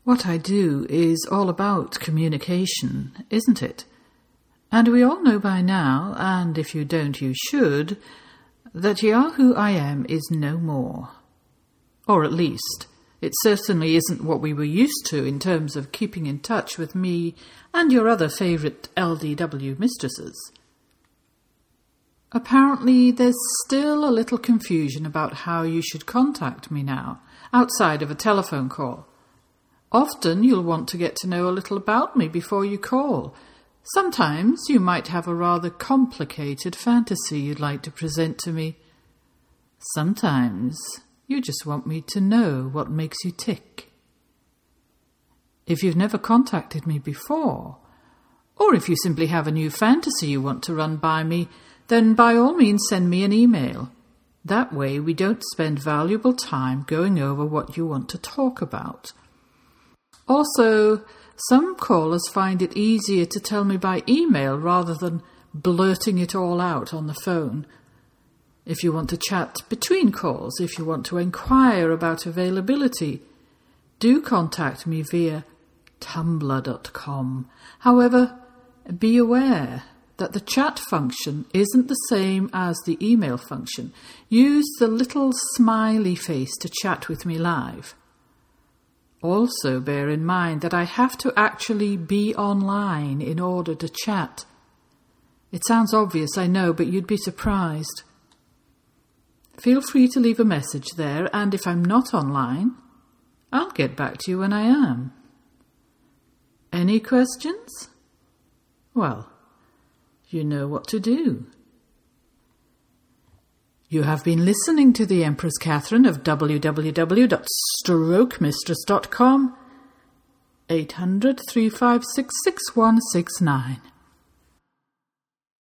What I do is all about communication, isn't it? And we all know by now, and if you don't you should, that Yahoo I Am is no more. Or at least, it certainly isn't what we were used to in terms of keeping in touch with me and your other favourite LDW mistresses. Apparently there's still a little confusion about how you should contact me now, outside of a telephone call. Often you'll want to get to know a little about me before you call. Sometimes you might have a rather complicated fantasy you'd like to present to me. Sometimes you just want me to know what makes you tick. If you've never contacted me before, or if you simply have a new fantasy you want to run by me, then by all means send me an email. That way we don't spend valuable time going over what you want to talk about. Also, some callers find it easier to tell me by email rather than blurting it all out on the phone. If you want to chat between calls, if you want to inquire about availability, do contact me via tumblr.com. However, be aware that the chat function isn't the same as the email function. Use the little smiley face to chat with me live. Also bear in mind that I have to actually be online in order to chat. It sounds obvious, I know, but you'd be surprised. Feel free to leave a message there, and if I'm not online, I'll get back to you when I am. Any questions? Well, you know what to do. You have been listening to the Empress Catherine of www.strokemistress.com, 800 356 6169.